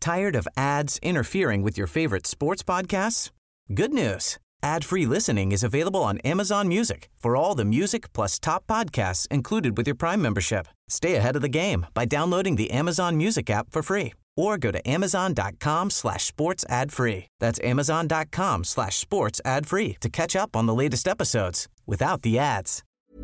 Tired of ads interfering with your favorite sports podcasts? Good news. Ad-free listening is available on Amazon Music for all the music plus top podcasts included with your Prime membership. Stay ahead of the game by downloading the Amazon Music app for free or go to amazon.com/sports ad free. That's amazon.com/sports ad free to catch up on the latest episodes without the ads.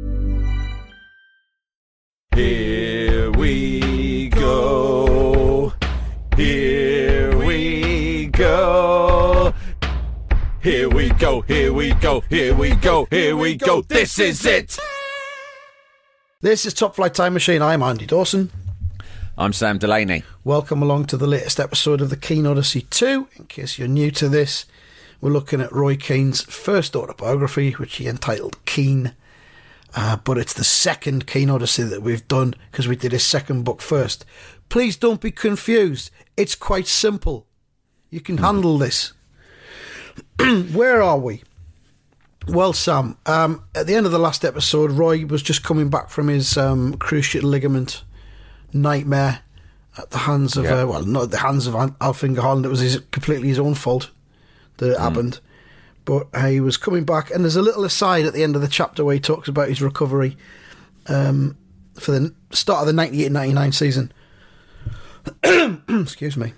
Here we go. Here we go. Here we go. Here we go. Here we go. Here we go. This is it. This is Top Flight Time Machine. I'm Andy Dawson. I'm Sam Delaney. Welcome along to the latest episode of the Keane Odyssey 2. In case you're new to this, we're looking at Roy Keane's first autobiography, which he entitled Keane. But it's the second Keane Odyssey that we've done because we did his second book first. Please don't be confused. It's quite simple. You can handle this. Where are we? Well, Sam, at the end of the last episode, Roy was just coming back from his cruciate ligament nightmare at the hands of, not at the hands of Alf-Inge Haaland. It was completely his own fault that it happened. But he was coming back, and there's a little aside at the end of the chapter where he talks about his recovery for the start of the 98-99 season. Excuse me.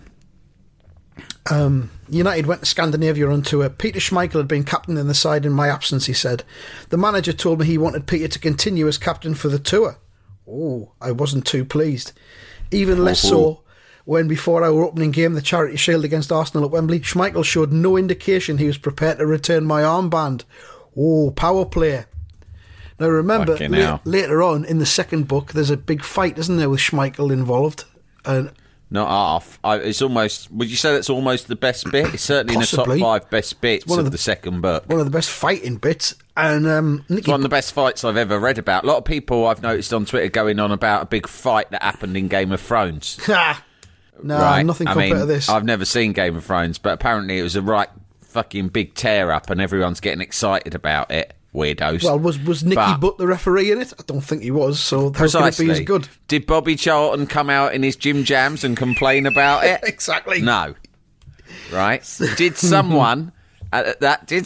United went to Scandinavia on tour. Peter Schmeichel had been captain in the side in my absence, he said. The manager told me he wanted Peter to continue as captain for the tour. Oh, I wasn't too pleased. Even less so when, before our opening game, the Charity Shield against Arsenal at Wembley, Schmeichel showed no indication he was prepared to return my armband. Oh, power play. Now remember, later on in the second book, there's a big fight, isn't there, with Schmeichel involved? And not half. It's almost. Would you say that's almost the best bit? It's certainly possibly in the top 5 best bits of the second book. One of the best fighting bits, and it's one of the best fights I've ever read about. A lot of people I've noticed on Twitter going on about a big fight that happened in Game of Thrones. No, right? Nothing compared to this. I've never seen Game of Thrones, but apparently it was a right fucking big tear up, and everyone's getting excited about it. Weirdos. Well, was Nicky Butt the referee in it? I don't think he was, so how can it be as good? Did Bobby Charlton come out in his gym jams and complain about it? Exactly. No. Right? Did someone being Peter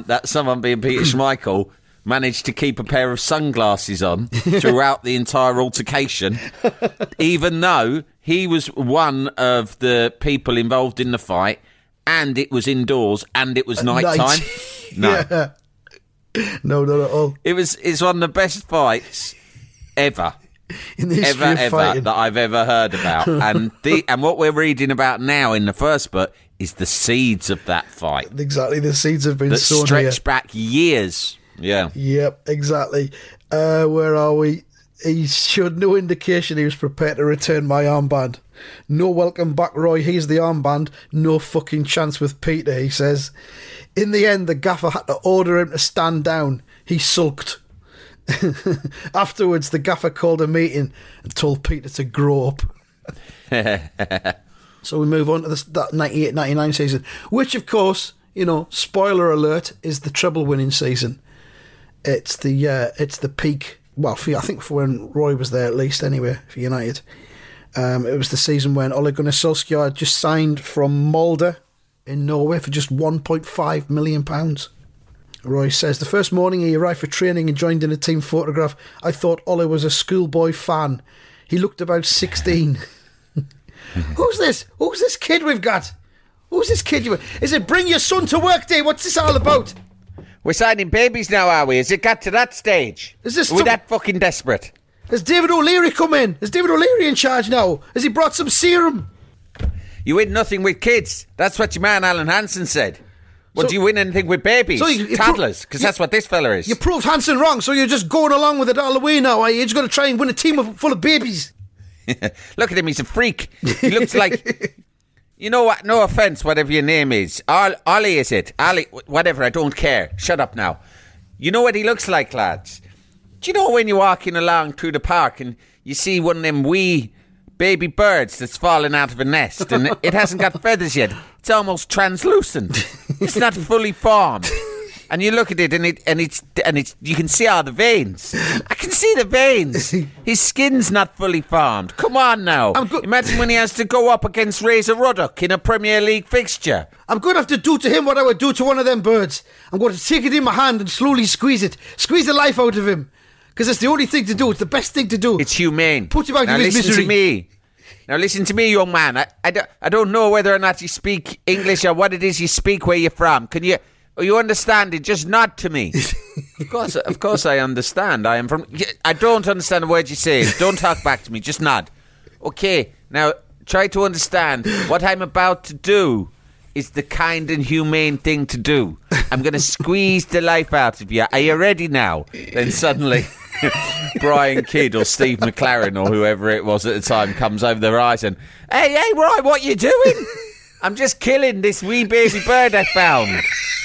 Schmeichel, manage to keep a pair of sunglasses on throughout the entire altercation, even though he was one of the people involved in the fight, and it was indoors, and it was night time? No. Yeah. No, not at all. It's one of the best fights ever. In the history of fighting that I've ever heard about. And what we're reading about now in the first book is the seeds of that fight. Exactly, the seeds have been sown stretched here. back years. Yeah. Yep, exactly. Where are we? He showed no indication he was prepared to return my armband. No welcome back, Roy. Here's the armband. No fucking chance with Peter, he says. In the end, the gaffer had to order him to stand down. He sulked. Afterwards, the gaffer called a meeting and told Peter to grow up. So we move on to that 98-99 season, which, of course, spoiler alert, is the treble-winning season. It's the peak. Well, I think for when Roy was there, at least, anyway, for United. It was the season when Ole Gunnar Solskjaer had just signed from Molde in Norway for just £1.5 million. Roy says, the first morning he arrived for training and joined in a team photograph, I thought Ole was a schoolboy fan. He looked about 16. Who's this? Who's this kid we've got? Who's this kid? Is it Bring Your Son to Work Day? What's this all about? We're signing babies now, are we? Has it got to that stage? We're that fucking desperate. Has David O'Leary come in? Is David O'Leary in charge now? Has he brought some serum? You win nothing with kids. That's what your man Alan Hansen said. Well, do you win anything with babies? Toddlers, because that's what this fella is. You proved Hansen wrong, so you're just going along with it all the way now, are you? You're just going to try and win a team full of babies. Look at him, he's a freak. He looks like... You know what? No offence, whatever your name is. Ollie, is it? Ali, whatever, I don't care. Shut up now. You know what he looks like, lads? Do you know when you're walking along through the park and you see one of them wee baby birds that's fallen out of a nest and it hasn't got feathers yet? It's almost translucent. It's not fully formed. And you look at it, and it's you can see all the veins. I can see the veins. His skin's not fully formed. Come on now. Imagine when he has to go up against Razor Ruddock in a Premier League fixture. I'm going to have to do to him what I would do to one of them birds. I'm going to take it in my hand and slowly squeeze it. Squeeze the life out of him. Because it's the only thing to do. It's the best thing to do. It's humane. Put him out of his listen misery. To me. Now listen to me, young man. I don't know whether or not you speak English or what it is you speak where you're from. Can you... Oh, you understand it? Just nod to me. Of course I understand. I am from... I don't understand a word you say. Don't talk back to me. Just nod. Okay, now try to understand. What I'm about to do is the kind and humane thing to do. I'm going to squeeze the life out of you. Are you ready now? Then suddenly... Brian Kidd or Steve McLaren or whoever it was at the time comes over the horizon. Hey, Ryan, what you doing? I'm just killing this wee baby bird I found.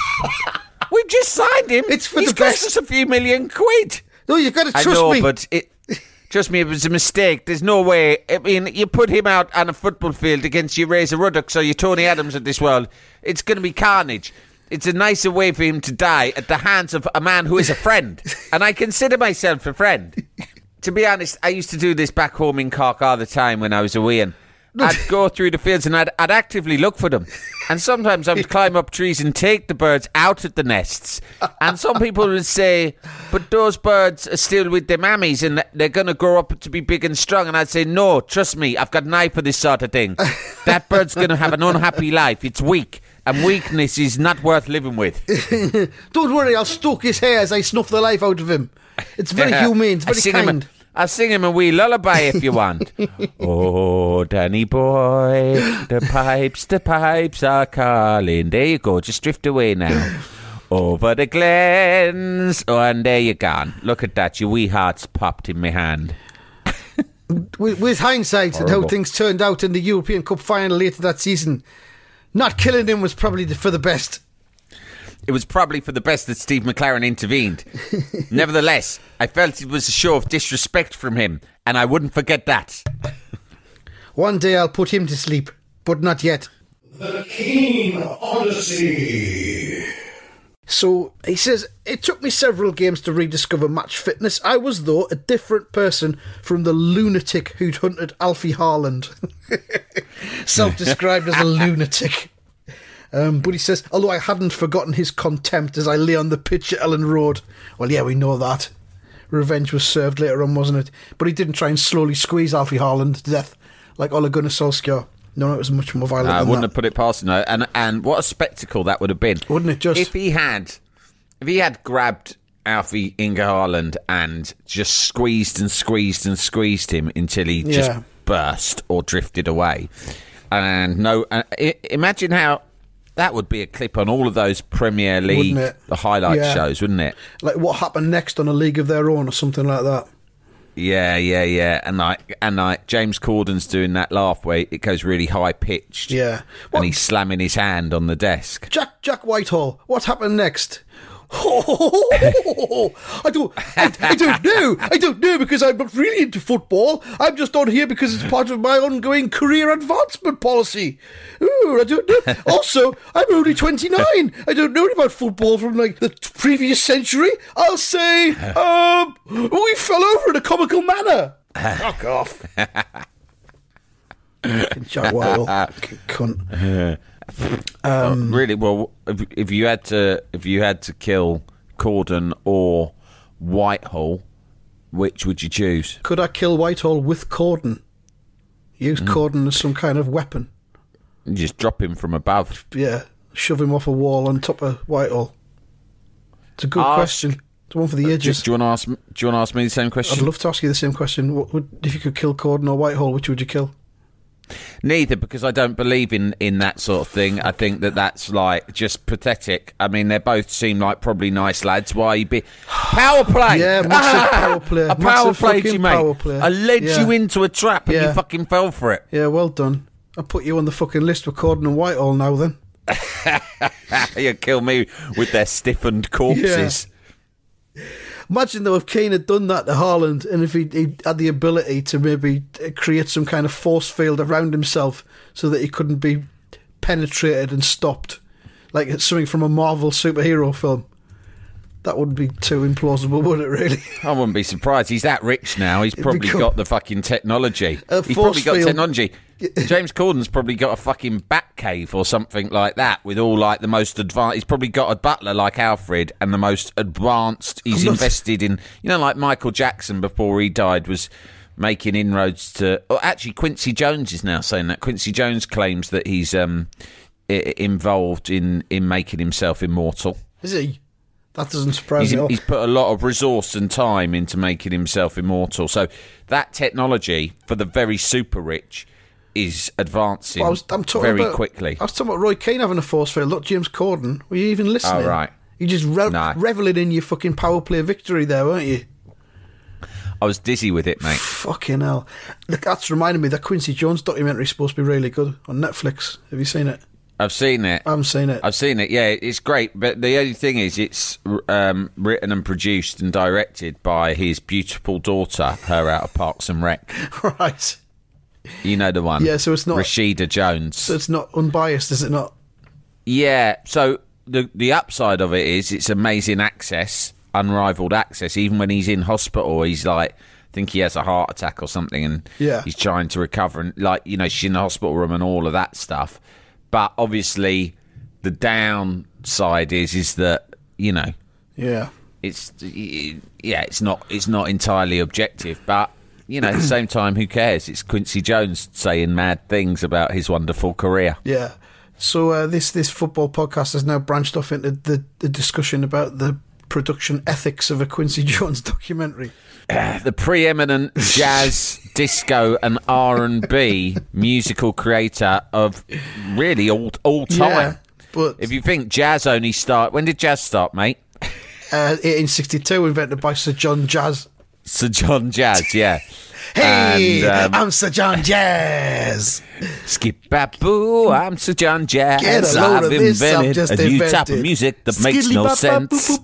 We've just signed him. It's for He's the best. cost us a few million quid. No, you've got to trust I know, me. But trust me, it was a mistake. There's no way. I mean, you put him out on a football field against your Razor Ruddock or your Tony Adams of this world, it's going to be carnage. It's a nicer way for him to die at the hands of a man who is a friend. And I consider myself a friend. To be honest, I used to do this back home in Cork all the time when I was away. And I'd go through the fields and I'd actively look for them. And sometimes I would climb up trees and take the birds out of the nests. And some people would say, but those birds are still with their mammies and they're going to grow up to be big and strong. And I'd say, no, trust me, I've got an eye for this sort of thing. That bird's going to have an unhappy life. It's weak. And weakness is not worth living with. Don't worry, I'll stroke his hair as I snuff the life out of him. It's very humane, it's very kind. I'll sing him a wee lullaby if you want. Oh, Danny boy, the pipes are calling. There you go, just drift away now. Over the glens. Oh, and there you gone. Look at that, your wee heart's popped in my hand. With hindsight and how things turned out in the European Cup final later that season, not killing him was probably for the best. It was probably for the best that Steve McLaren intervened. Nevertheless, I felt it was a show of disrespect from him, and I wouldn't forget that. One day I'll put him to sleep, but not yet. The Keane Odyssey. So, he says, it took me several games to rediscover match fitness. I was, though, a different person from the lunatic who'd hunted Alfie Haaland. Self-described as a lunatic. But he says, although I hadn't forgotten his contempt as I lay on the pitch at Ellen Road. Well, yeah, we know that. Revenge was served later on, wasn't it? But he didn't try and slowly squeeze Alfie Haaland to death like Ole Gunnar Solskjaer. No, it was much more violent than that. I wouldn't have put it past him, no. And what a spectacle that would have been. Wouldn't it just? If he had grabbed Alfie Inge Haaland and just squeezed him until he just burst or drifted away. And imagine how that would be a clip on all of those Premier League the highlight shows, wouldn't it? Like what happened next on A League of Their Own or something like that. Yeah. And like James Corden's doing that laugh where it goes really high pitched. Yeah. And he's slamming his hand on the desk. Jack Whitehall, what happened next? I don't know because I'm not really into football. I'm just on here because it's part of my ongoing career advancement policy. Ooh, I don't know. Also, I'm only 29. I don't know about football from like the previous century. I'll say, we fell over in a comical manner. Fuck off. Jack Whitehall, cunt. Really, well, if you had to kill Corden or Whitehall, which would you choose? Could I kill Whitehall with Corden? Use Corden as some kind of weapon. You just drop him from above. Yeah, shove him off a wall on top of Whitehall. It's a good question. It's one for the ages. Do you want to ask me the same question? I'd love to ask you the same question. If you could kill Corden or Whitehall, which would you kill? Neither, because I don't believe in that sort of thing. I think that's like just pathetic. I mean, they both seem like probably nice lads. Why you be power play? Yeah, massive power play. A power play, you mate. Power play. I led you into a trap and you fucking fell for it. Yeah, well done. I'll put you on the fucking list with Corden and Whitehall now. Then you kill me with their stiffened corpses. Yeah. Imagine though if Keane had done that to Haaland and if he had the ability to maybe create some kind of force field around himself so that he couldn't be penetrated and stopped, like it's something from a Marvel superhero film. That wouldn't be too implausible, would it, really? I wouldn't be surprised. He's that rich now. He's probably got the fucking technology. He's probably got technology. James Corden's probably got a fucking bat cave or something like that with all like the most advanced. He's probably got a butler like Alfred and the most advanced. He's invested in, like Michael Jackson before he died was making inroads to. Oh, actually, Quincy Jones is now saying that. Quincy Jones claims that he's involved in making himself immortal. Is he? That doesn't surprise me. He's put a lot of resource and time into making himself immortal. So that technology for the very super rich is advancing very quickly. I was talking about Roy Keane having a force field, not James Corden. Were you even listening? Oh, right. You just reveling in your fucking power play victory there, weren't you? I was dizzy with it, mate. Fucking hell. Look, that's reminded me that Quincy Jones documentary is supposed to be really good on Netflix. Have you seen it? I've seen it. I haven't seen it. I've seen it, yeah. It's great. But the only thing is it's written and produced and directed by his beautiful daughter, her out of Parks and Rec. Right. You know the one. Yeah, so it's not... Rashida Jones. So it's not unbiased, is it not? Yeah, so the upside of it is it's amazing access, unrivaled access. Even when he's in hospital, he's like... I think he has a heart attack or something and he's trying to recover. And she's in the hospital room and all of that stuff. But obviously, the downside is that it's not entirely objective. But at the same time, who cares? It's Quincy Jones saying mad things about his wonderful career. Yeah. So this football podcast has now branched off into the discussion about the production ethics of a Quincy Jones documentary. The preeminent jazz, disco and R&B musical creator of really all time. Yeah, but if you think jazz only start... When did jazz start, mate? 1862, invented by Sir John Jazz. Sir John Jazz, yeah. Hey, I'm Sir John Jazz. Skip-a-boo, I'm Sir John Jazz. Get a load I've of this, invented I've just a new invented. type of music that makes no sense.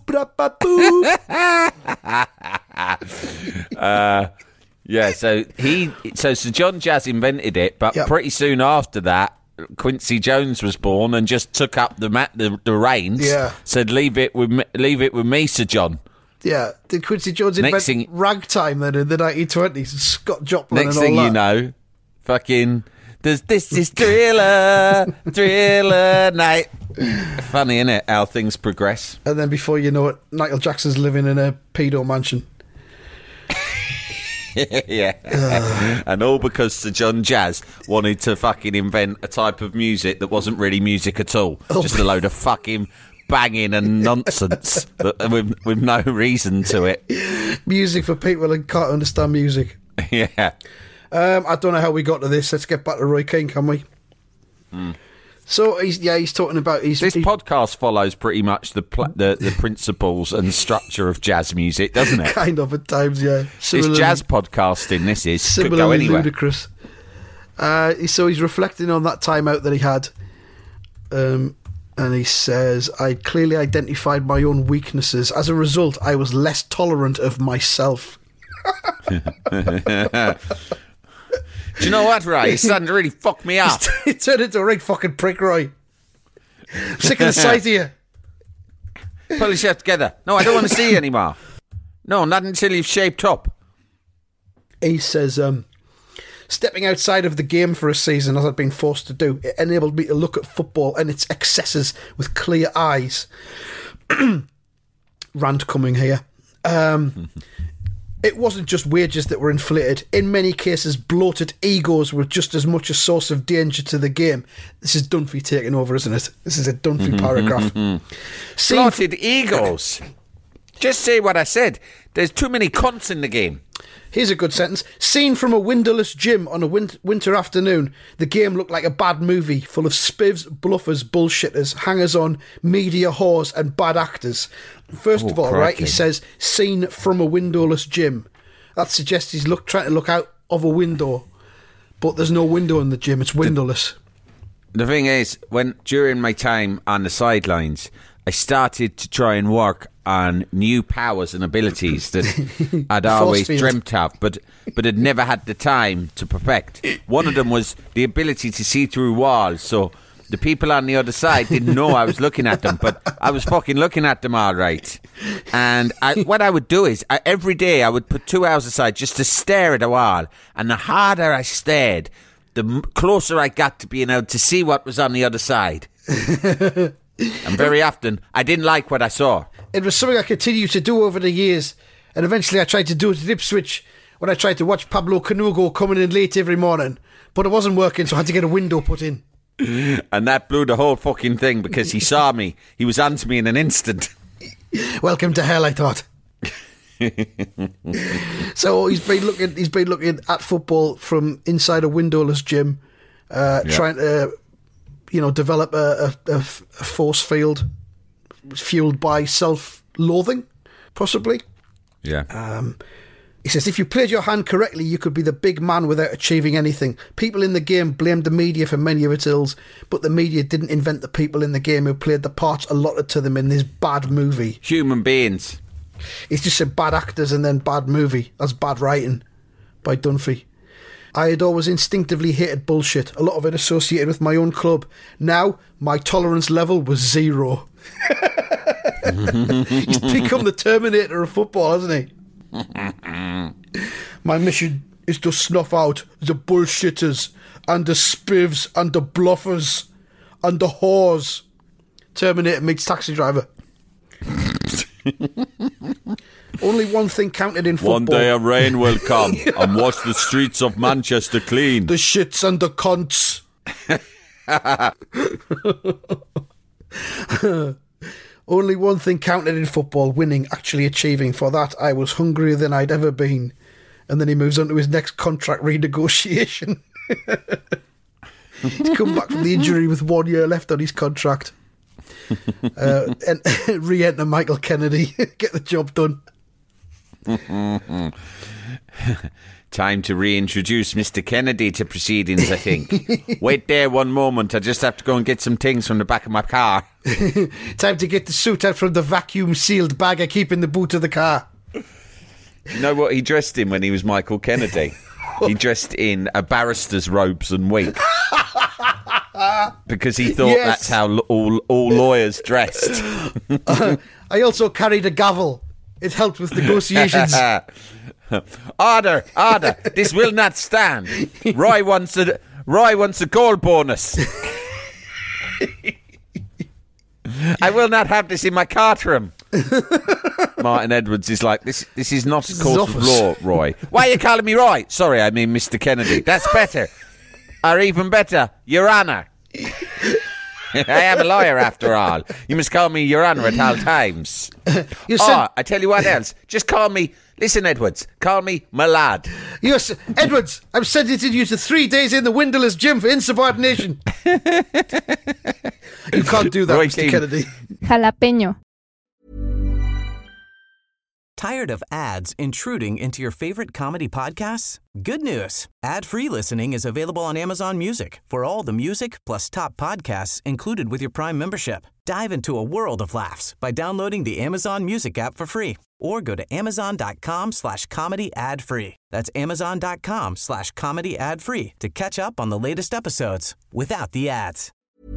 So Sir John Jazz invented it, but pretty soon after that, Quincy Jones was born and just took up the reins. Yeah. Said, "Leave it with me, Sir John." Yeah, did Quincy Jones invent ragtime then in the 1920s? Scott Joplin next and all thing that. you know, fucking, this is Thriller night. Funny, innit, how things progress. And then before you know it, Michael Jackson's living in a pedo mansion. Yeah. And all because Sir John Jazz wanted to fucking invent a type of music that wasn't really music at all. Just a load of fucking banging and nonsense with no reason to it. Music for people that can't understand music. Yeah. I don't know how we got to this. Let's get back to Roy Keane, can we? So he's talking about this podcast follows pretty much the principles and structure of jazz music, doesn't it? Kind of at times, yeah. It's jazz podcasting. This is could go similarly anywhere. Ludicrous. So he's reflecting on that time out that he had. And he says, I clearly identified my own weaknesses. As a result, I was less tolerant of myself. Do you know what, Ray? It's starting to really fuck me up. He turned into a right fucking prick, Roy. I'm sick of the sight of you. Pull yourself together. No, I don't want to see you anymore. No, not until you've shaped up. He says, stepping outside of the game for a season, as I'd been forced to do, it enabled me to look at football and its excesses with clear eyes. Rant coming here. It wasn't just wages that were inflated. In many cases, bloated egos were just as much a source of danger to the game. This is Dunphy taking over, isn't it? This is a Dunphy paragraph. Bloated egos. Just say what I said. There's too many cunts in the game. Here's a good sentence. Seen from a windowless gym on a winter afternoon, the game looked like a bad movie full of spivs, bluffers, bullshitters, hangers-on, media whores and bad actors. First of all, right, he says, seen from a windowless gym. That suggests he's trying to look out of a window, but there's no window in the gym. It's windowless. The thing is, during my time on the sidelines, I started to try and work on new powers and abilities that I'd always dreamt of, but had never had the time to perfect. One of them was the ability to see through walls. So The people on the other side didn't know I was looking at them, but I was fucking looking at them all right. And what I would do is, every day I would put 2 hours aside just to stare at a wall. And the harder I stared, the closer I got to being able to see what was on the other side. And very often, I didn't like what I saw. It was something I continued to do over the years. And eventually I tried to do it at Ipswich when I tried to watch Pablo Canugo coming in late every morning. But it wasn't working, so I had to get a window put in. And that blew the whole fucking thing because he saw me. He was on to me in an instant. Welcome to hell, I thought. So he's been looking at football from inside a windowless gym, trying to, develop a force field fueled by self-loathing, possibly. Yeah. He says, if you played your hand correctly, you could be the big man without achieving anything. People in the game blamed the media for many of its ills, but the media didn't invent the people in the game who played the parts allotted to them in this bad movie. Human beings. He's just said bad actors and then bad movie. That's bad writing by Dunphy. I had always instinctively hated bullshit, a lot of it associated with my own club. Now, my tolerance level was 0. He's become the Terminator of football, hasn't he? My mission is to snuff out the bullshitters and the spivs and the bluffers and the whores. Terminator meets Taxi Driver. Only one thing counted in football. One day a rain will come and wash the streets of Manchester clean. The shits and the cunts. Only one thing counted in football, winning, actually achieving. For that, I was hungrier than I'd ever been. And then he moves on to his next contract renegotiation. He's come back from the injury with 1 year left on his contract. And re-enter Michael Kennedy. Get the job done. Time to reintroduce Mr. Kennedy to proceedings, I think. Wait there one moment. I just have to go and get some things from the back of my car. Time to get the suit out from the vacuum-sealed bag I keep in the boot of the car. You know what he dressed in when he was Michael Kennedy? He dressed in a barrister's robes and wig. Because he thought that's how all lawyers dressed. I also carried a gavel. It helped with negotiations. Order, this will not stand. Roy wants a goal bonus. I will not have this in my courtroom. Martin Edwards is like, this is not a court of law, Roy. Why are you calling me Roy? Sorry, I mean Mr. Kennedy. That's better. Or even better, Your Honour. I am a lawyer after all. You must call me Your Honour at all times. I tell you what else. Just call me, listen Edwards, call me my lad. Yes, Edwards, I'm sentencing you to 3 days in the windowless gym for insubordination. You can't do that, Roy Mr. Keane. Kennedy. Jalapeño. Tired of ads intruding into your favorite comedy podcasts? Good news. Ad-free listening is available on Amazon Music for all the music plus top podcasts included with your Prime membership. Dive into a world of laughs by downloading the Amazon Music app for free or go to amazon.com/comedy ad-free. That's amazon.com/comedy ad-free to catch up on the latest episodes without the ads.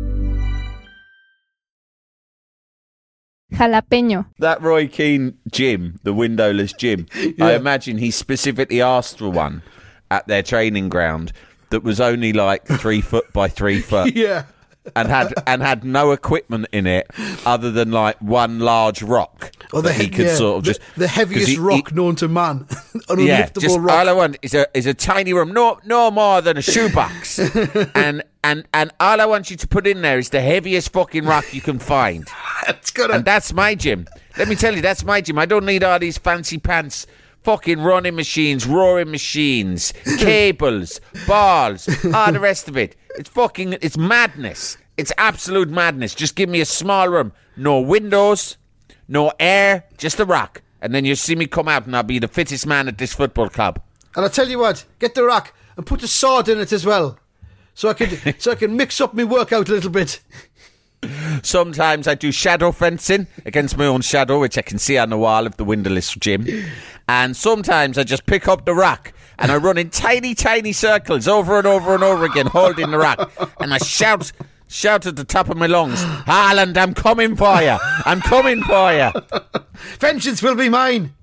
Jalapeño. That Roy Keane gym, the windowless gym, I imagine he specifically asked for one at their training ground that was only like 3 foot by 3 foot. Yeah. And had no equipment in it other than like one large rock that he could sort of just the heaviest rock known to man, an unliftable rock. All I want is a tiny room, no more than a shoebox, and all I want you to put in there is the heaviest fucking rock you can find. And that's my gym. Let me tell you, that's my gym. I don't need all these fancy pants. Fucking running machines, roaring machines, cables, balls, all the rest of it. It's madness. It's absolute madness. Just give me a small room. No windows, no air, just a rock. And then you'll see me come out and I'll be the fittest man at this football club. And I'll tell you what, get the rock and put a sword in it as well. So I can mix up my workout a little bit. Sometimes I do shadow fencing against my own shadow, which I can see on the wall of the windowless gym. And sometimes I just pick up the rock and I run in tiny, tiny circles over and over and over again, holding the rock. And I shout Shout at the top of my lungs, Haaland, I'm coming for you. I'm coming for you. Vengeance will be mine.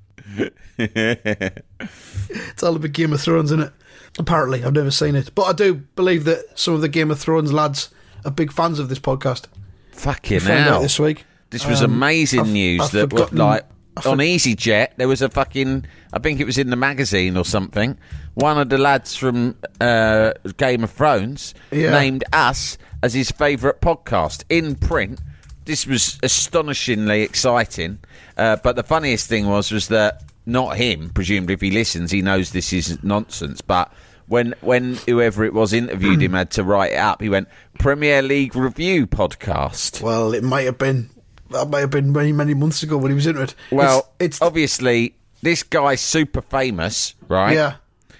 It's all about Game of Thrones, isn't it? Apparently, I've never seen it. But I do believe that some of the Game of Thrones lads are big fans of this podcast. Fucking Found out hell. this week. This was amazing news I've that forgotten- like on EasyJet there was a fucking, I think it was in the magazine or something, one of the lads from Game of Thrones named us as his favourite podcast in print. This was astonishingly exciting, but the funniest thing was that not him, presumably if he listens he knows this is nonsense, but when whoever it was interviewed him had to write it up, he went, Premier League Review Podcast. Well, that might have been many, many months ago when he was into it. Well, it's obviously, this guy's super famous, right? Yeah.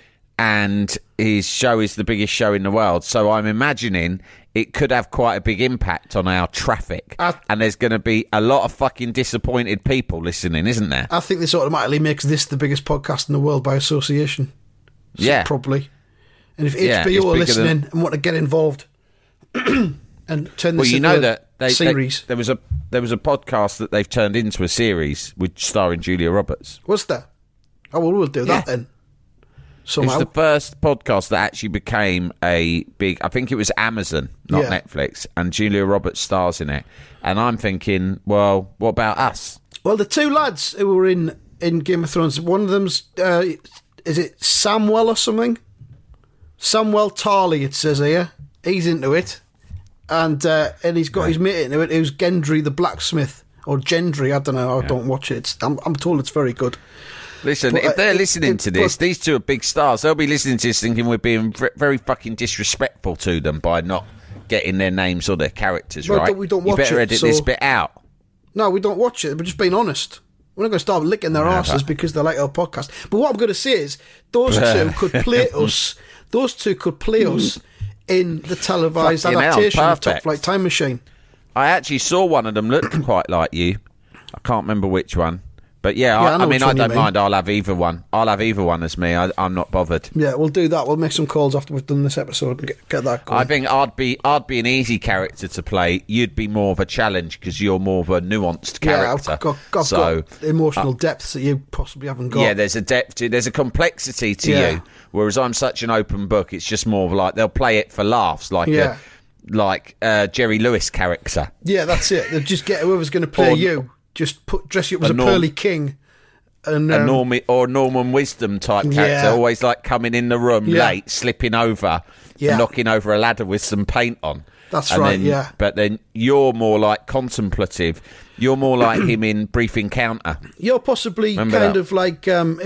And his show is the biggest show in the world. So I'm imagining it could have quite a big impact on our traffic. And there's going to be a lot of fucking disappointed people listening, isn't there? I think this automatically makes this the biggest podcast in the world by association. So Yeah. Probably. And if Yeah, HBO it's are bigger listening and want to get involved and turn this Well, you into know a that series. there was a podcast that they've turned into a series with starring Julia Roberts. Was there? Oh, well, we'll do that then. It's Somehow. the first podcast that actually became a big... I think it was Amazon, not Yeah. Netflix, and Julia Roberts stars in it. And I'm thinking, well, what about us? Well, the two lads who were in Game of Thrones, one of them's, is it Samwell or something? Samwell Tarly, it says here. He's into it. And he's got his mate into it, who's Gendry the blacksmith. Or Gendry, I don't know, I don't watch it. I'm told it's very good. Listen, But, if they're listening to this, but- these two are big stars. They'll be listening to this thinking we're being very fucking disrespectful to them by not getting their names or their characters Well, right. we don't You watch better it, edit so- this bit out. No, we don't watch it. We're just being honest. We're not going to start licking their arses because they like our podcast. But what I'm going to say is, those two could play us. Those two could play us in the televised Fucking hell, adaptation of Top perfect. Flight Time Machine. I actually saw one of them look quite like you. I can't remember which one. But yeah, I know I mean, which I one you don't mean. mind. I'll have either one. I'll have either one as me. I'm not bothered. Yeah, we'll do that. We'll make some calls after we've done this episode and get that going. I think I'd be an easy character to play. You'd be more of a challenge because you're more of a nuanced character. I've got emotional depths that you possibly haven't got. Yeah, there's a depth, there's a complexity to you. Whereas I'm such an open book. It's just more of like they'll play it for laughs, like a Jerry Lewis character. Yeah, that's it. They'll just get whoever's going to play Or- you. Just dress you up as a Norm- pearly king. And A Norman Wisdom type character, Yeah. always like coming in the room Yeah. late, slipping over, Yeah. knocking over a ladder with some paint on. That's And right, then- yeah. But then you're more like contemplative. You're more like him in Brief Encounter. you're possibly Remember kind that? of like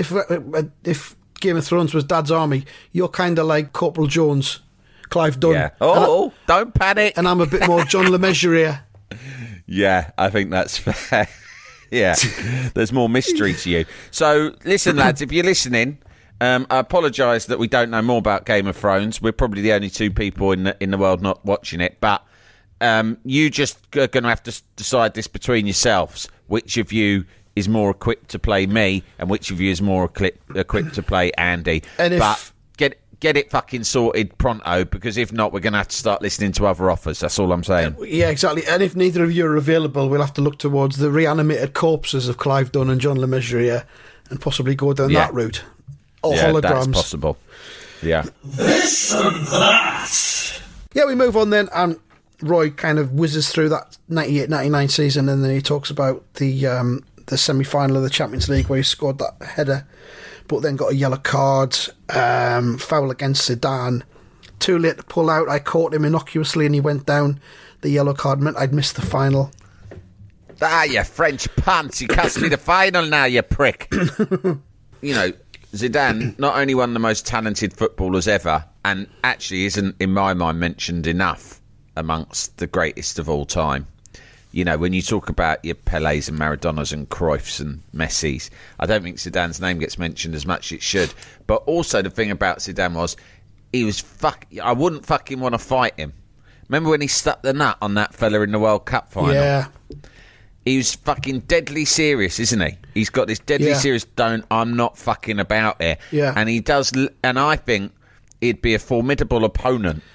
if Game of Thrones was Dad's army, you're kind of like Corporal Jones, Clive Dunn. Yeah. Oh, don't panic. And I'm a bit more John Le Mesurier. Yeah, I think that's fair. Yeah, there's more mystery to you. So, listen, lads, if you're listening, I apologise that we don't know more about Game of Thrones. We're probably the only two people in the world not watching it. But you just are going to have to decide this between yourselves. Which of you is more equipped to play me and which of you is more equipped to play Andy. And if- But get it fucking sorted pronto, because if not, we're going to have to start listening to other offers. That's all I'm saying. Yeah, exactly. And if neither of you are available, we'll have to look towards the reanimated corpses of Clive Dunn and John Le Mesurier and possibly go down Yeah. that route. Or Yeah, holograms. that's possible. Yeah. This and that. Yeah, we move on then, and Roy kind of whizzes through that 98-99 season, and then he talks about the semi-final of the Champions League where he scored that header, but then got a yellow card, foul against Zidane. Too late to pull out. I caught him innocuously and he went down. The yellow card meant I'd missed the final. Ah, you French pants. You cost me the final now, you prick. You know, Zidane, not only one of the most talented footballers ever, and actually isn't, in my mind, mentioned enough amongst the greatest of all time. You know, when you talk about your Pelés and Maradonas and Cruyffs and Messis, I don't think Zidane's name gets mentioned as much as it should. But also the thing about Zidane was, he was I wouldn't fucking want to fight him. Remember when he stuck the nut on that fella in the World Cup final? Yeah. He was fucking deadly serious, isn't he? He's got this deadly serious, I'm not fucking about it. Yeah. And he does, and I think he'd be a formidable opponent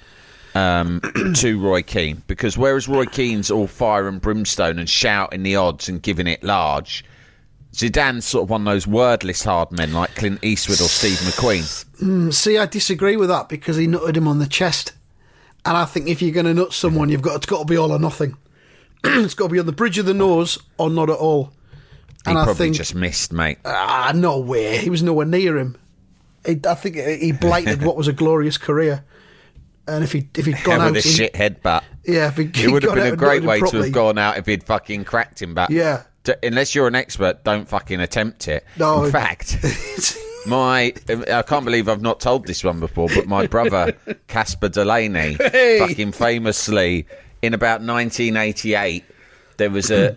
to Roy Keane, because whereas Roy Keane's all fire and brimstone and shouting the odds and giving it large, Zidane's sort of one of those wordless hard men like Clint Eastwood or Steve McQueen. See, I disagree with that because he nutted him on the chest. And I think if you're going to nut someone, it's got to be all or nothing. It's got to be on the bridge of the nose or not at all. He probably just missed, mate. No way. He was nowhere near him. I think he blighted what was a glorious career. And if he'd gone out with a shit headbutt. Yeah, it would have been a great way to have gone out if he'd fucking cracked him back. Yeah. Unless you're an expert, don't fucking attempt it. No. In fact, I can't believe I've not told this one before, but my brother Casper Delaney, fucking famously, in about 1988, there was a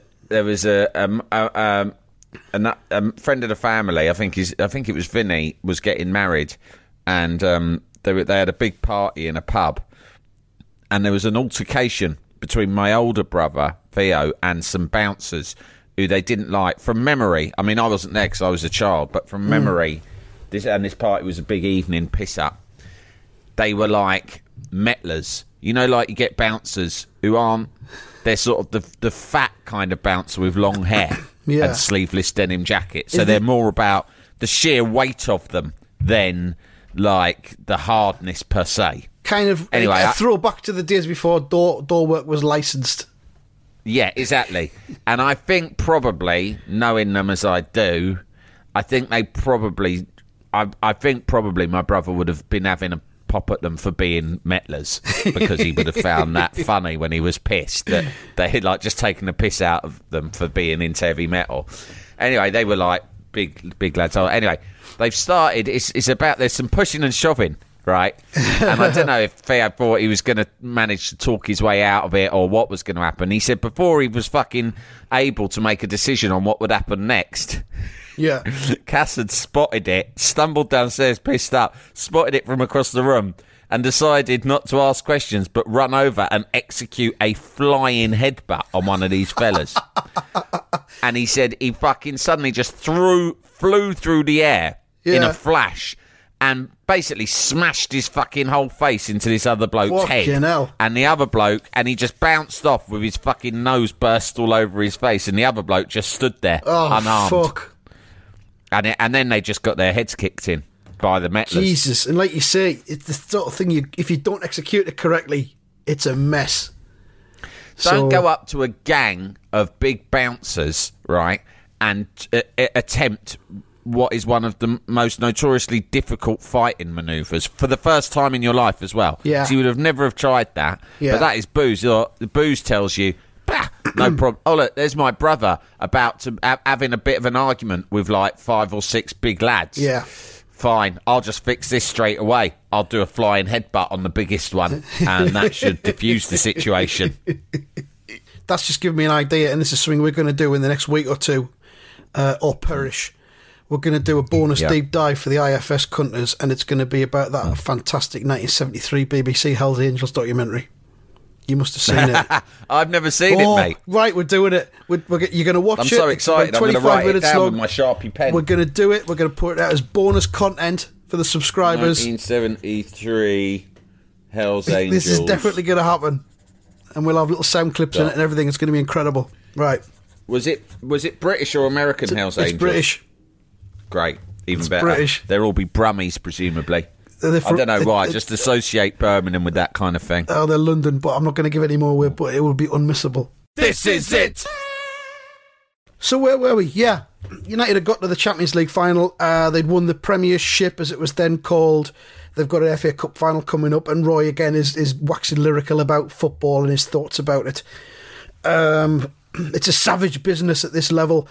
friend of the family. I think it was Vinny, was getting married, and they had a big party in a pub, and there was an altercation between my older brother Theo and some bouncers who they didn't like. From memory, I mean, I wasn't there because I was a child, but from memory, this party was a big evening piss up. They were like metlers, like you get bouncers who aren't. They're sort of the fat kind of bouncer with long hair and sleeveless denim jackets. So they're more about the sheer weight of them than like the hardness per se. Kind of anyway, a throwback to the days before door work was licensed. Yeah, exactly. And I think probably, knowing them as I do, I think probably my brother would have been having a pop at them for being metlers, because he would have found that funny when he was pissed that they had like just taken the piss out of them for being into heavy metal. Anyway, they were like big lads. So anyway, they've started. It's about, there's some pushing and shoving, right? And I don't know if Theo thought he was going to manage to talk his way out of it or what was going to happen. He said before he was fucking able to make a decision on what would happen next. Yeah. Cass had spotted it, stumbled downstairs pissed up, spotted it from across the room, and decided not to ask questions but run over and execute a flying headbutt on one of these fellas. And he said he fucking suddenly just flew through the air in a flash and basically smashed his fucking whole face into this other bloke's head. Hell. And the other bloke, and he just bounced off with his fucking nose burst all over his face, and the other bloke just stood there unarmed. Fuck. And then they just got their heads kicked in by the metlers. Jesus, and like you say, it's the sort of thing if you don't execute it correctly, it's a mess. Don't go up to a gang of big bouncers, right, and attempt what is one of the most notoriously difficult fighting manoeuvres for the first time in your life as well. Yeah. So you would have never have tried that. Yeah. But that is booze. The booze tells you, bah, no problem. Oh, look, there's my brother about to having a bit of an argument with like 5 or 6 big lads. Yeah. Fine, I'll just fix this straight away. I'll do a flying headbutt on the biggest one, and that should diffuse the situation. That's just given me an idea, and this is something we're going to do in the next week or two, or perish. We're going to do a bonus deep dive for the IFS Cunters, and it's going to be about that fantastic 1973 BBC Hells Angels documentary. You must have seen it. I've never seen it, mate. Right, we're doing it. You're going to watch it. I'm so excited. I'm going to write it down with my Sharpie pen. We're going to do it. We're going to put it out as bonus content for the subscribers. 1973 Hells Angels. This is definitely going to happen. And we'll have little sound clips in it and everything. It's going to be incredible. Right. Was it British or American Hells Angels? It's British. Great. Even better. British. They'll all be Brummies, presumably. I don't know why. Just associate Birmingham with that kind of thing. Oh, they're London, but I'm not going to give any more away, but it will be unmissable. This is it! So where were we? Yeah. United had got to the Champions League final. They'd won the Premiership, as it was then called. They've got an FA Cup final coming up, and Roy, again, is waxing lyrical about football and his thoughts about it. It's a savage business at this level.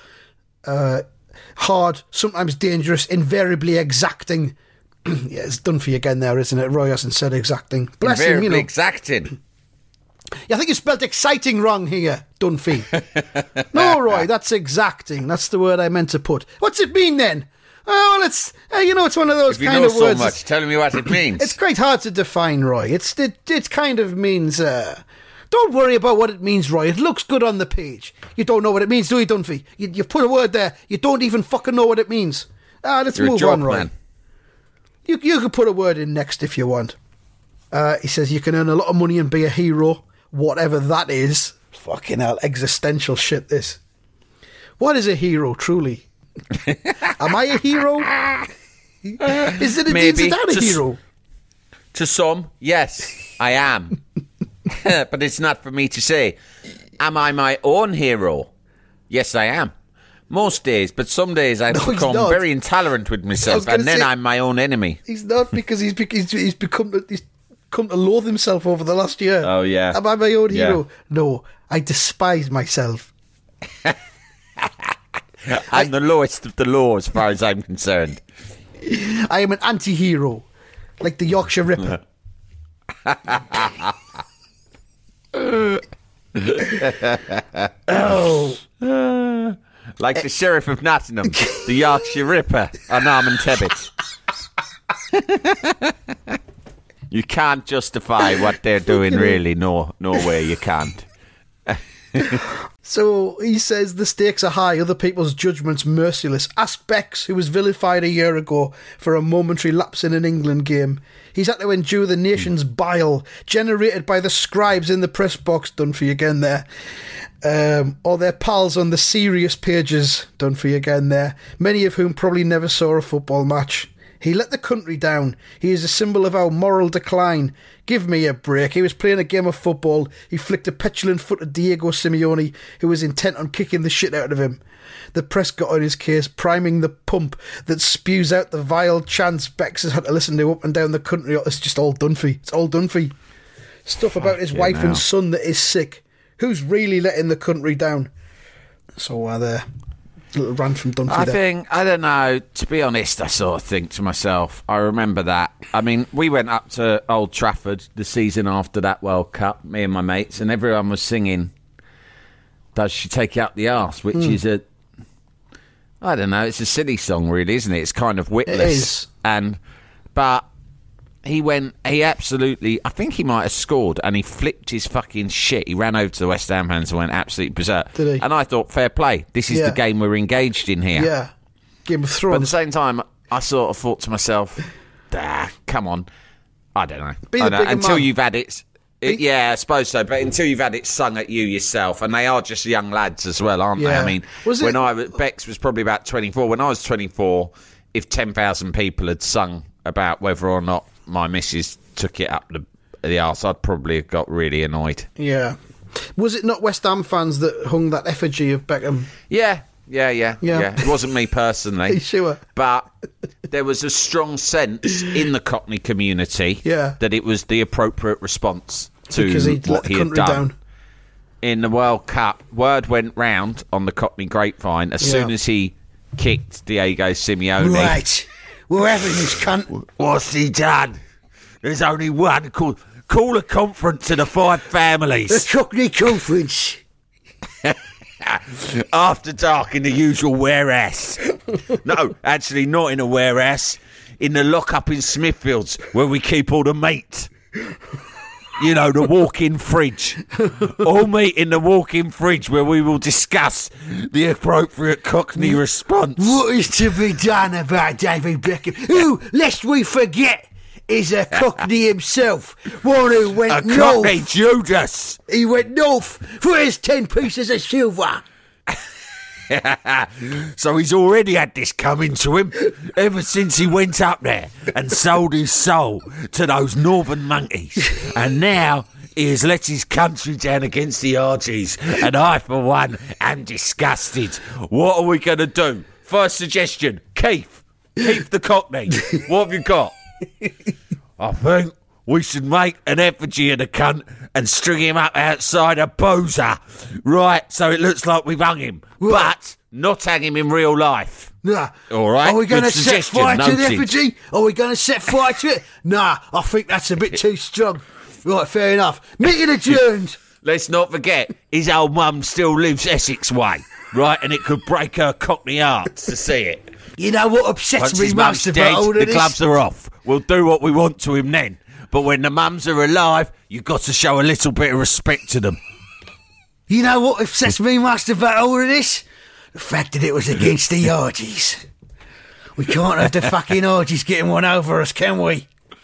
Hard, sometimes dangerous, invariably exacting. Yeah, it's done for you again there, isn't it? Roy hasn't said exacting. Bless him, you know. Exacting. Yeah, I think you spelled exciting wrong here, Dunphy. No, Roy, that's exacting. That's the word I meant to put. What's it mean then? Oh, well, it's it's one of those kind of words. If you know so much, tell me what it means. It's quite hard to define, Roy. It kind of means. Don't worry about what it means, Roy. It looks good on the page. You don't know what it means, do you, Dunphy? You've put a word there. You don't even fucking know what it means. Let's move on, Roy. Man. You could put a word in next if you want. He says you can earn a lot of money and be a hero, whatever that is. Fucking hell, existential shit, this. What is a hero, truly? Am I a hero? Is it Maybe. a hero? To some, yes, I am. But it's not for me to say. Am I my own hero? Yes, I am. Most days, but some days I become very intolerant with myself, and then I'm my own enemy. He's not, because he's come to loathe himself over the last year. Oh, yeah. Am I my own hero? No, I despise myself. I'm the lowest of the low as far as I'm concerned. I am an anti-hero, like the Yorkshire Ripper. Oh. Like the Sheriff of Nottingham, the Yorkshire Ripper, or Norman Tebbit. You can't justify what they're doing, really. No way you can't. So he says the stakes are high, other people's judgments merciless. Ask Bex, who was vilified a year ago for a momentary lapse in an England game. He's had to endure the nation's bile, generated by the scribes in the press box, done for you again there. Or their pals on the serious pages, done for you again there. Many of whom probably never saw a football match. He let the country down. He is a symbol of our moral decline. Give me a break. He was playing a game of football. He flicked a petulant foot at Diego Simeone, who was intent on kicking the shit out of him. The press got on his case, priming the pump that spews out the vile chants Bex has had to listen to up and down the country. It's just all done for. It's all done for. Stuff about his wife and son that is sick. Who's really letting the country down? So there. Little rant from Dunphy. I don't know, to be honest, I sort of think to myself, I remember that. I mean, we went up to Old Trafford the season after that World Cup, me and my mates, and everyone was singing Does She Take You Up the Arse, which is I don't know, it's a silly song really, isn't it? It's kind of witless. It is. But he absolutely, I think he might have scored, and he flipped his fucking shit. He ran over to the West Ham fans and went absolutely berserk. Did he? And I thought, fair play. This is the game we're engaged in here. Yeah. Game of Thrones. But at the same time, I sort of thought to myself, come on. I don't know. Until you've had it. Yeah, I suppose so. But until you've had it sung at you yourself, and they are just young lads as well, aren't they? I mean, Bex was probably about 24. When I was 24, if 10,000 people had sung about whether or not my missus took it up the arse, I'd probably have got really annoyed. Yeah. Was it not West Ham fans that hung that effigy of Beckham? Yeah. It wasn't me personally. Sure. But there was a strong sense in the Cockney community that it was the appropriate response to what he had done. Down. In the World Cup, word went round on the Cockney grapevine as soon as he kicked Diego Simeone. Right. We're having this cunt. What's he done? There's only one. Call a conference of the 5 families. The Cockney Conference. After dark in the usual warehouse. No, actually not in a warehouse. In the lock-up in Smithfields where we keep all the meat. You know, the walk-in fridge. All meat in the walk-in fridge where we will discuss the appropriate Cockney response. What is to be done about David Beckham? Who, lest we forget, is a Cockney himself. One who went north. A Cockney Judas. He went north for his 10 pieces of silver. So he's already had this coming to him ever since he went up there and sold his soul to those northern monkeys. And now he has let his country down against the Argies. And I, for one, am disgusted. What are we going to do? First suggestion, Keith the Cockney. What have you got? I think we should make an effigy of the cunt and string him up outside a boozer. Right, so it looks like we've hung him. But not hang him in real life. Nah. All right. Are we going to set fire to the noted. effigy? Are we going to set fire to it? Nah, I think that's a bit too strong. Right, fair enough. Meeting adjourned. Let's not forget, his old mum still lives Essex way, right? And it could break her Cockney heart to see it. You know what upsets me most about all of this? The clubs are off. We'll do what we want to him then. But when the mums are alive, you've got to show a little bit of respect to them. You know what upsets me most about all of this? The fact that it was against the Argies. We can't have the fucking Argies getting one over us, can we?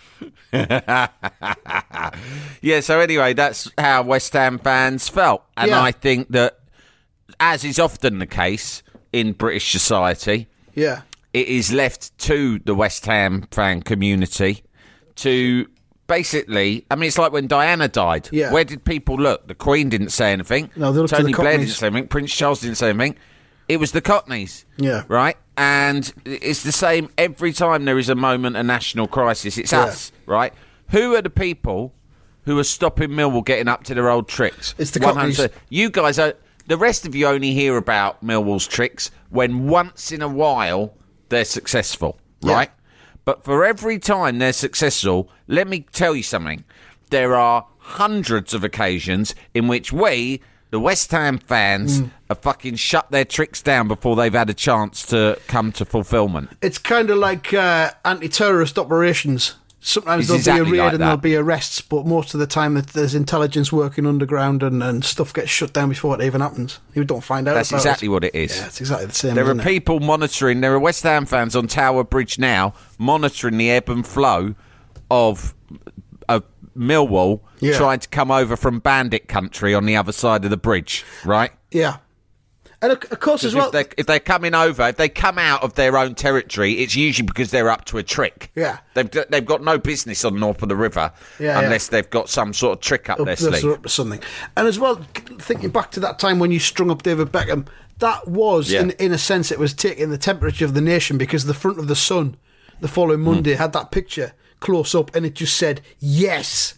Yeah, so anyway, that's how West Ham fans felt. And Yeah. I think that, as is often the case in British society, Yeah. it is left to the West Ham fan community to basically... I mean, it's like when Diana died. Yeah. Where did people look? The Queen didn't say anything. No, they looked to Tony the Blair Cockneys. didn't say anything. Prince Charles didn't say anything. It was the Cockneys. Yeah. Right? And it's the same every time there is a moment of national crisis. It's Yeah. us, right? Who are the people who are stopping Millwall getting up to their old tricks? It's the Cockneys. 100%. You guys are... The rest of you only hear about Millwall's tricks when once in a while they're successful, Yeah. right? But for every time they're successful, let me tell you something. There are hundreds of occasions in which we, the West Ham fans, have fucking shut their tricks down before they've had a chance to come to fulfilment. It's kind of like anti-terrorist operations. Sometimes It's there'll exactly be a raid like and that. there'll be arrests, but most of the time there's intelligence working underground and stuff gets shut down before it even happens. You don't find out That's about exactly it. what it is. Yeah, it's exactly the same. There are isn't it? people monitoring. There are West Ham fans on Tower Bridge now monitoring the ebb and flow of Millwall Yeah. trying to come over from Bandit Country on the other side of the bridge, right? Yeah. And of course as well... If they're coming over, if they come out of their own territory, it's usually because they're up to a trick. Yeah. They've got no business on north of the river unless they've got some sort of trick up their They're sleeve. up to something. And as well, thinking back to that time when you strung up David Beckham, that was, Yeah. in a sense, it was taking the temperature of the nation because the front of the Sun the following Monday had that picture close up and it just said, yes.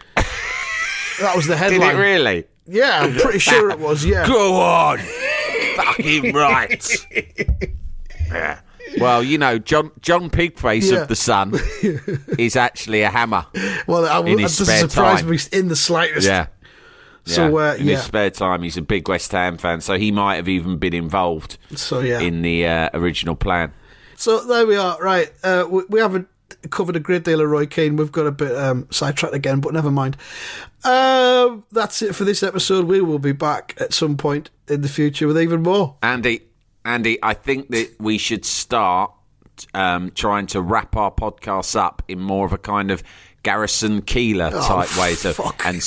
That was the headline. Did it really? Yeah, I'm pretty sure it was, yeah. Go on. Fucking right. Yeah. Well, you know, John Pigface Yeah. of the Sun is actually a hammer. Well, in that his doesn't spare surprise time. me in the slightest. Yeah. So, in his spare time, he's a big West Ham fan, so he might have even been involved So, yeah. in the original plan. So there we are. Right, we haven't covered a great deal of Roy Keane. We've got a bit sidetracked again, but never mind. That's it for this episode. We will be back at some point in the future with even more. Andy, I think that we should start trying to wrap our podcasts up in more of a kind of Garrison Keeler type way. So, fuck. and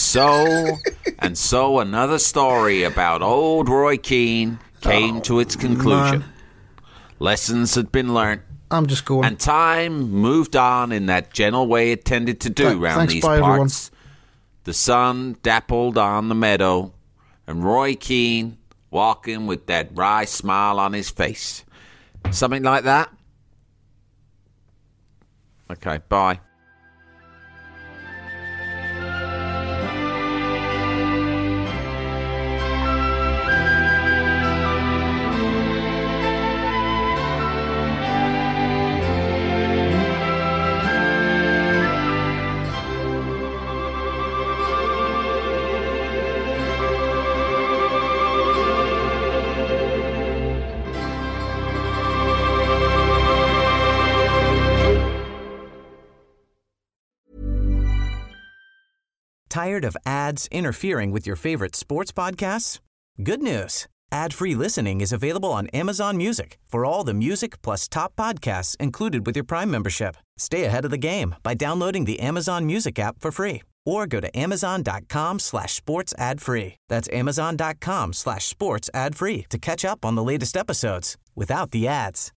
so another story about old Roy Keane came to its conclusion. Man. Lessons had been learnt. I'm just going. And time moved on in that gentle way it tended to do round Thanks, these bye, everyone. parts. The sun dappled on the meadow, and Roy Keane walking with that wry smile on his face. Something like that? Okay, bye. Tired of ads interfering with your favorite sports podcasts? Good news. Ad-free listening is available on Amazon Music for all the music plus top podcasts included with your Prime membership. Stay ahead of the game by downloading the Amazon Music app for free or go to amazon.com/sports ad free. That's amazon.com/sports ad free to catch up on the latest episodes without the ads.